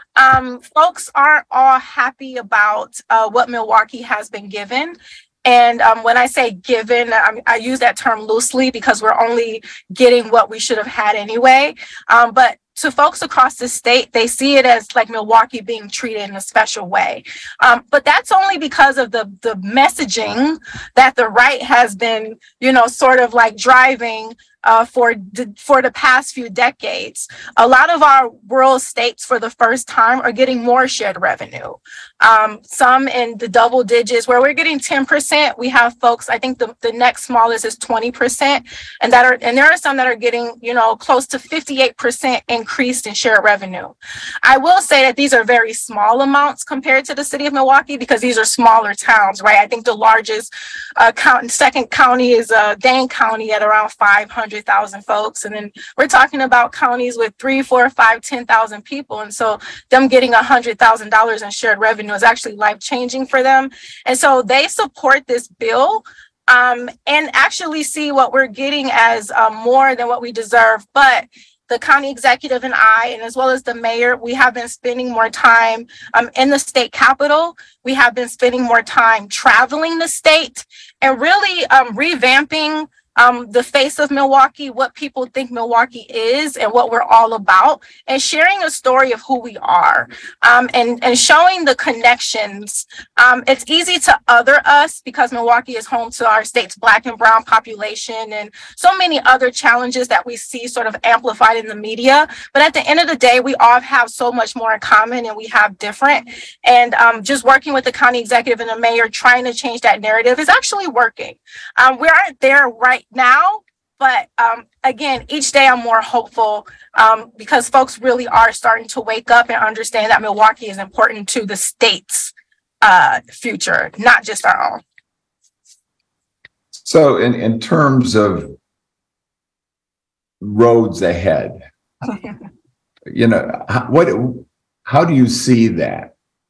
Um, folks aren't all happy about uh, what Milwaukee has been given. And um, when I say given, I, I use that term loosely because we're only getting what we should have had anyway. Um, but to folks across the state, they see it as like Milwaukee being treated in a special way. Um, but that's only because of the, the messaging that the right has been, you know, sort of like driving Uh, for the, for the past few decades. A lot of our rural states for the first time are getting more shared revenue. Um, some in the double digits where we're getting ten percent. We have folks, I think the, the next smallest is twenty percent. And that are and there are some that are getting, you know, close to fifty-eight percent increased in shared revenue. I will say that these are very small amounts compared to the city of Milwaukee because these are smaller towns, right? I think the largest uh, count, second county is uh, Dane County at around five hundred thousand folks. And then we're talking about counties with three, four, five, ten thousand people. And so them getting a hundred thousand dollars in shared revenue is actually life changing for them. And so they support this bill um, and actually see what we're getting as uh, more than what we deserve. But the county executive and I, and as well as the mayor, we have been spending more time um, in the state capitol. We have been spending more time traveling the state and really um, revamping Um, the face of Milwaukee, what people think Milwaukee is and what we're all about, and sharing a story of who we are um, and, and showing the connections. Um, it's easy to other us because Milwaukee is home to our state's Black and brown population and so many other challenges that we see sort of amplified in the media. But at the end of the day, we all have so much more in common and we have different. And um, just working with the county executive and the mayor, trying to change that narrative is actually working. Um, we aren't there right now, but um, again, each day I'm more hopeful um, because folks really are starting to wake up and understand that Milwaukee is important to the state's uh, future, not just our own. So in, in terms of roads ahead, you know, what, how do you see that?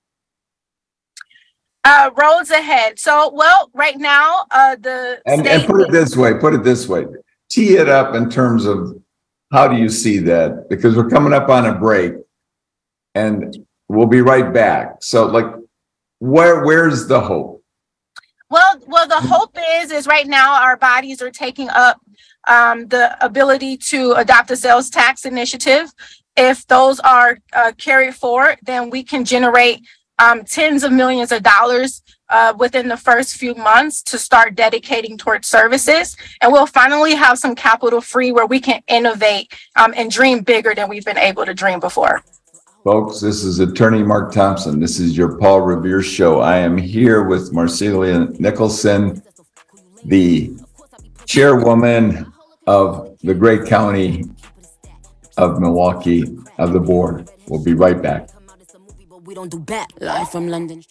Uh, roads ahead. So, well, right now, uh, the and, and put it this way, put it this way, tee it up in terms of how do you see that? Because we're coming up on a break and we'll be right back. So like, where, where's the hope? Well, well, the hope is, is right now our bodies are taking up um, the ability to adopt a sales tax initiative. If those are uh, carried forward, then we can generate Um, tens of millions of dollars uh, within the first few months to start dedicating towards services. And we'll finally have some capital free where we can innovate um, and dream bigger than we've been able to dream before. Folks, this is Attorney Mark Thompson. This is your Paul Revere Show. I am here with Marcelia Nicholson, the chairwoman of the great county of Milwaukee, of the board. We'll be right back. We don't do bad. Live from London.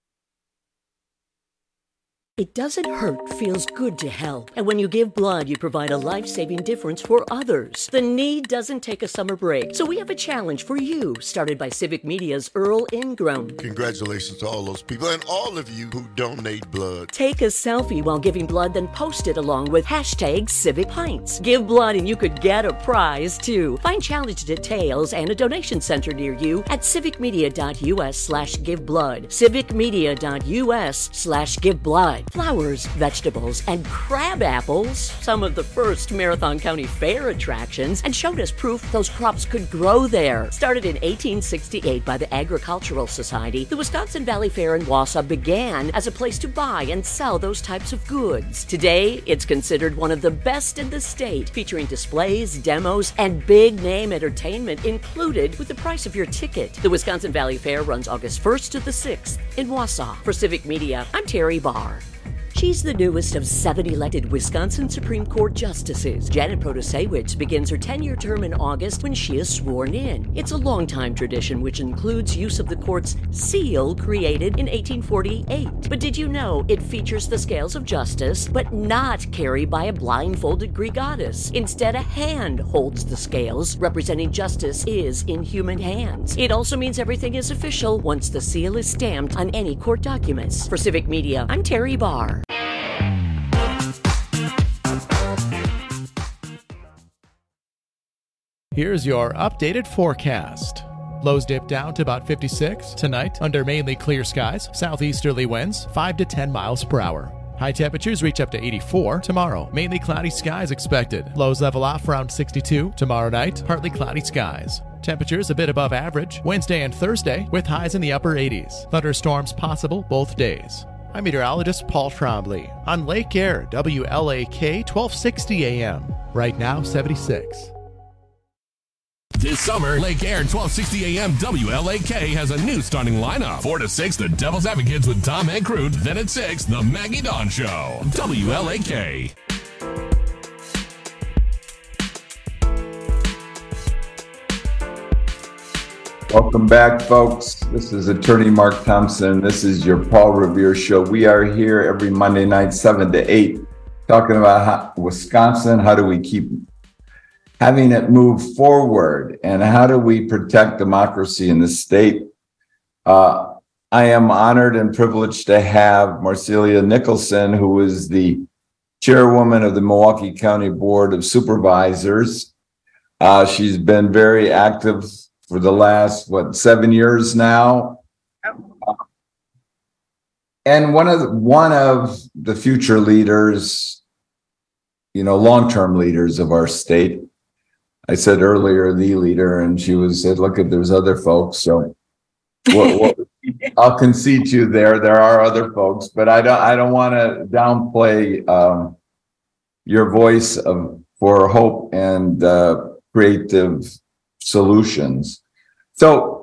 It doesn't hurt, feels good to help. And when you give blood, you provide a life-saving difference for others. The need doesn't take a summer break. So we have a challenge for you, started by Civic Media's Earl Ingram. Congratulations to all those people and all of you who donate blood. Take a selfie while giving blood, then post it along with hashtag Civic Pints. Give blood and you could get a prize too. Find challenge details and a donation center near you at civicmedia.us slash give blood. civicmedia.us slash give blood. Flowers, vegetables, and crab apples, some of the first Marathon County Fair attractions, and showed us proof those crops could grow there. Started in eighteen sixty-eight by the Agricultural Society, the Wisconsin Valley Fair in Wausau began as a place to buy and sell those types of goods. Today, it's considered one of the best in the state, featuring displays, demos, and big-name entertainment included with the price of your ticket. The Wisconsin Valley Fair runs August first to the sixth in Wausau. For Civic Media, I'm Terry Barr. She's the newest of seven elected Wisconsin Supreme Court justices. Janet Protasewicz begins her ten-year term in August when she is sworn in. It's a long-time tradition which includes use of the court's seal created in eighteen forty-eight. But did you know it features the scales of justice, but not carried by a blindfolded Greek goddess? Instead, a hand holds the scales, representing justice is in human hands. It also means everything is official once the seal is stamped on any court documents. For Civic Media, I'm Terry Barr. Here's your updated forecast. Lows dip down to about fifty-six tonight under mainly clear skies, southeasterly winds five to ten miles per hour. High temperatures reach up to eighty-four tomorrow. Mainly cloudy skies expected. Lows level off around sixty-two. Tomorrow night, partly cloudy skies. Temperatures a bit above average Wednesday and Thursday with highs in the upper eighties. Thunderstorms possible both days. I'm meteorologist Paul Trombley on Lake Air, W L A K twelve sixty A M. Right now, seventy-six. This summer, Lake Air twelve sixty A M W L A K has a new starting lineup. four to six, the Devil's Advocates with Tom Ankroot. Then at six, the Maggie Dawn Show. W L A K. Welcome back, folks. This is Attorney Mark Thompson. This is your Paul Revere Show. We are here every Monday night, seven to eight, talking about how, Wisconsin. How do we keep having it move forward, and how do we protect democracy in the state? Uh, I am honored and privileged to have Marcelia Nicholson, who is the chairwoman of the Milwaukee County Board of Supervisors. Uh, she's been very active for the last, what, seven years now. Uh, and one of the, one of the future leaders, you know, long-term leaders of our state. I said earlier, the leader, and she was said, look, if there's other folks, so we'll, we'll, I'll concede to you there. There are other folks, but I don't I don't want to downplay um, your voice of for hope and uh, creative solutions. So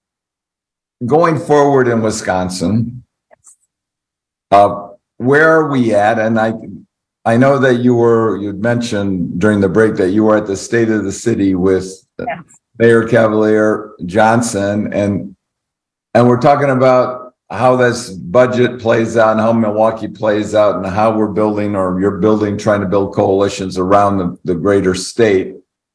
going forward in Wisconsin, uh, where are we at? And I I know that you were, you'd mentioned during the break that you were at the State of the City with yes. Mayor Cavalier Johnson, and and we're talking about how this budget plays out and how Milwaukee plays out and how we're building, or you're building, trying to build coalitions around the, the greater state.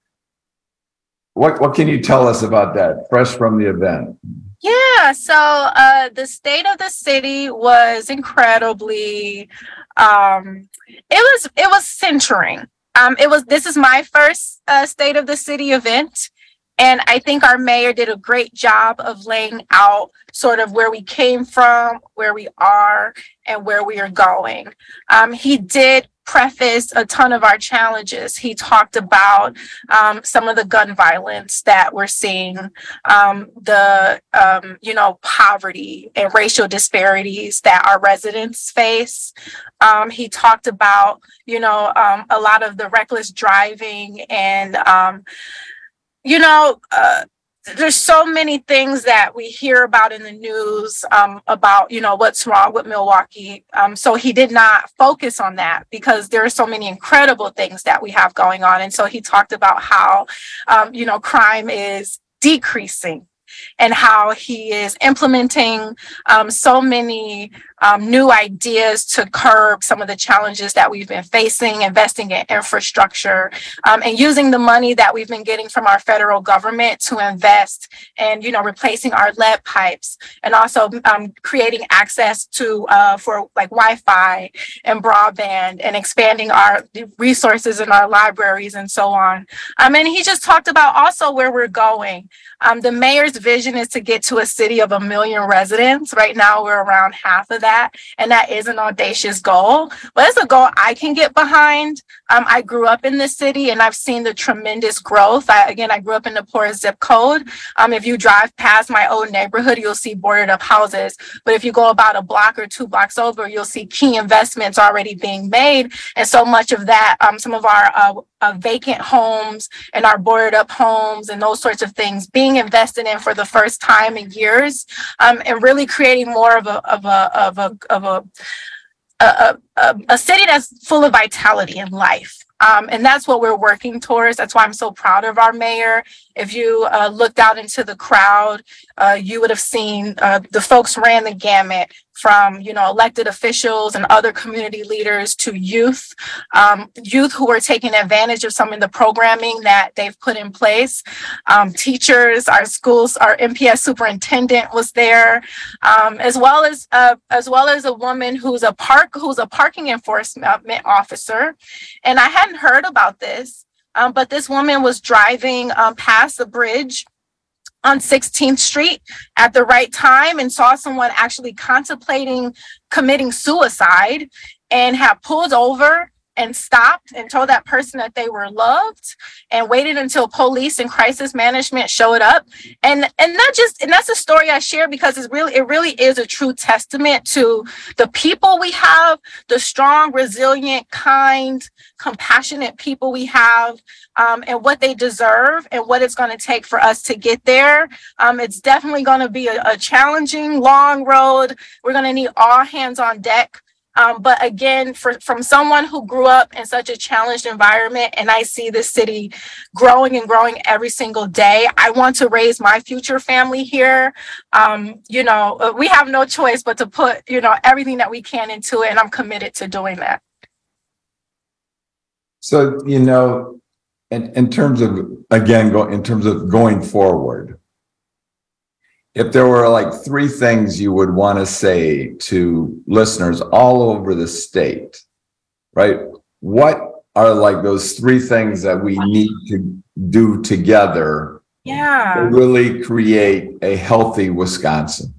What what can you tell us about that, fresh from the event? Yeah, so uh, the State of the City was incredibly, um, it was it was centering. Um, it was this is my first uh, State of the City event, and I think our mayor did a great job of laying out sort of where we came from, where we are, and where we are going. Um, he did preface a ton of our challenges. He talked about um, some of the gun violence that we're seeing, um, the, um, you know, poverty and racial disparities that our residents face. Um, he talked about, you know, um, a lot of the reckless driving and, um, you know, uh, there's so many things that we hear about in the news um, about, you know, what's wrong with Milwaukee. Um, so he did not focus on that because there are so many incredible things that we have going on. And so he talked about how, um, you know, crime is decreasing and how he is implementing um, so many um, new ideas to curb some of the challenges that we've been facing, investing in infrastructure, um, and using the money that we've been getting from our federal government to invest in, you know, replacing our lead pipes, and also um, creating access to uh, for like Wi-Fi and broadband, and expanding our resources in our libraries and so on. Um, and he just talked about also where we're going. Um, the mayor's vision is to get to a city of a million residents. Right now, we're around half of that. that. And that is an audacious goal, but it's a goal I can get behind. Um, I grew up in this city and I've seen the tremendous growth. I, again, I grew up in the poorest zip code. Um, if you drive past my old neighborhood, you'll see boarded up houses. But if you go about a block or two blocks over, you'll see key investments already being made. And so much of that, um, some of our uh, uh, vacant homes and our boarded up homes and those sorts of things being invested in for the first time in years, um, and really creating more of a of a of a of a a, a, a city that's full of vitality and life. Um, and that's what we're working towards. That's why I'm so proud of our mayor. If you uh, looked out into the crowd, uh, you would have seen uh, the folks ran the gamut from, you know, elected officials and other community leaders to youth, um, youth who are taking advantage of some of the programming that they've put in place. Um, teachers, our schools, our M P S superintendent was there, um, as well as uh, as well as a woman who's a park who's a parking enforcement officer. And I hadn't heard about this, um, but this woman was driving um, past a bridge on sixteenth street at the right time and saw someone actually contemplating committing suicide and had pulled over and stopped and told that person that they were loved and waited until police and crisis management showed up. And and not just, and that's a story I share because it's really, it really is a true testament to the people we have, the strong, resilient, kind, compassionate people we have, um, and what they deserve and what it's going to take for us to get there. Um, it's definitely going to be a, a challenging, long road. We're going to need all hands on deck. Um, but again, for, from someone who grew up in such a challenged environment, and I see this city growing and growing every single day, I want to raise my future family here. Um, you know, we have no choice but to put, you know, everything that we can into it, and I'm committed to doing that. So, you know, in, in terms of, again, go, in terms of going forward, if there were like three things you would want to say to listeners all over the state, right? What are like those three things that we need to do together yeah. to really create a healthy Wisconsin?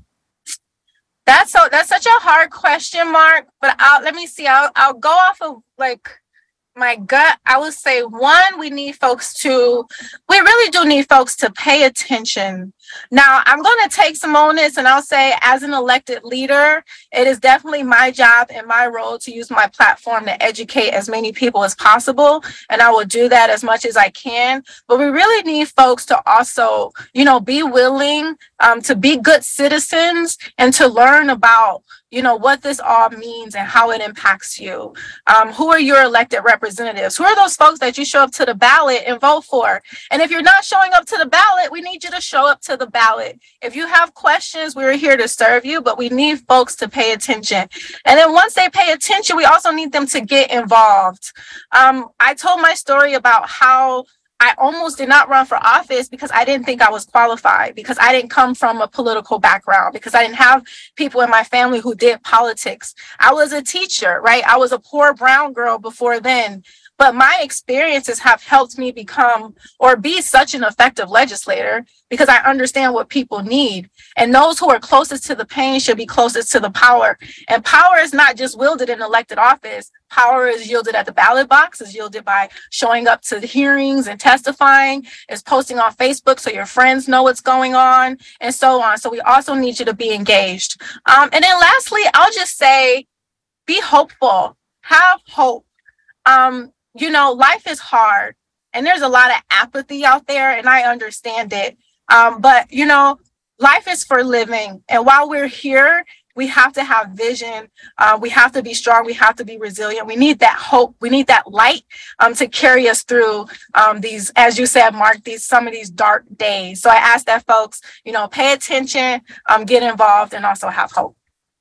That's so that's such a hard question, Mark, but I'll let me see. I'll I'll go off of like my gut. I would say one, we need folks to, we really do need folks to pay attention. Now, I'm going to take some onus and I'll say as an elected leader, it is definitely my job and my role to use my platform to educate as many people as possible. And I will do that as much as I can. But we really need folks to also, you know, be willing um, to be good citizens and to learn about, you know, what this all means and how it impacts you. Um, who are your elected representatives? Who are those folks that you show up to the ballot and vote for? And if you're not showing up to the ballot, we need you to show up to the ballot. If you have questions, we're here to serve you, but we need folks to pay attention. And then once they pay attention, we also need them to get involved. Um, I told my story about how I almost did not run for office because I didn't think I was qualified, because I didn't come from a political background, because I didn't have people in my family who did politics. I was a teacher, right? I was a poor brown girl before then. But my experiences have helped me become or be such an effective legislator because I understand what people need. And those who are closest to the pain should be closest to the power. And power is not just wielded in elected office. Power is yielded at the ballot box, is yielded by showing up to the hearings and testifying, is posting on Facebook so your friends know what's going on, and so on. So we also need you to be engaged. Um, and then lastly, I'll just say, be hopeful, have hope. Um, You know, life is hard and there's a lot of apathy out there, and I understand it. Um, but, you know, life is for living. And while we're here, we have to have vision. Uh, we have to be strong. We have to be resilient. We need that hope. We need that light um, to carry us through um, these, as you said, Mark, these some of these dark days. So I ask that folks, you know, pay attention, um, get involved, and also have hope.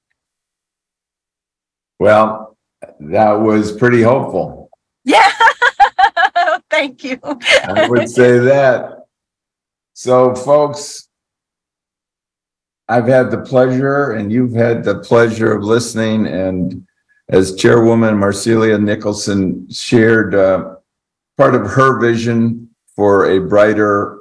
Well, that was pretty hopeful. Yeah, thank you. I would say that. So, folks, I've had the pleasure, and you've had the pleasure of listening. And as Chairwoman Marcelia Nicholson shared uh, part of her vision for a brighter,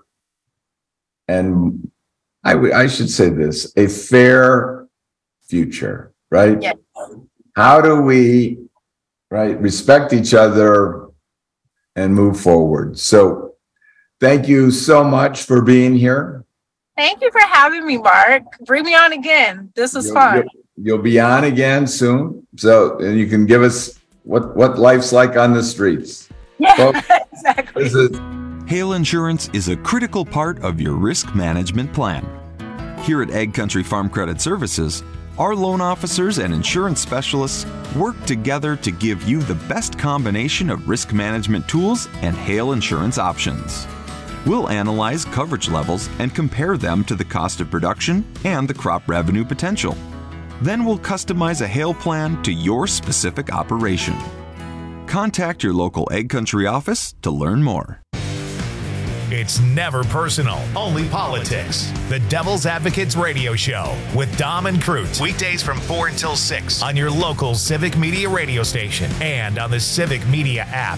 and I, w- I should say this, a fair future, right? Yeah. How do we, right, respect each other and move forward? So thank you so much for being here. Thank you for having me, Mark. Bring me on again. This was You'll, fun. you'll, you'll be on again soon. So and you can give us what, what life's like on the streets. Yeah, Folks, exactly. this is Hail Insurance is a critical part of your risk management plan. Here at Ag Country Farm Credit Services, our loan officers and insurance specialists work together to give you the best combination of risk management tools and hail insurance options. We'll analyze coverage levels and compare them to the cost of production and the crop revenue potential. Then we'll customize a hail plan to your specific operation. Contact your local Ag Country office to learn more. It's never personal, only politics. The Devil's Advocates Radio Show with Dom and Crute. Weekdays from four until six on your local Civic Media radio station and on the Civic Media app.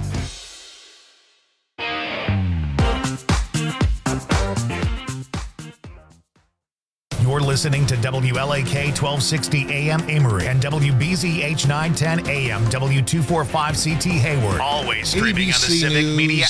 You're listening to W L A K twelve sixty A M Amory and W B Z H nine ten A M W two forty-five C T Hayward. Always streaming on the Civic News, Media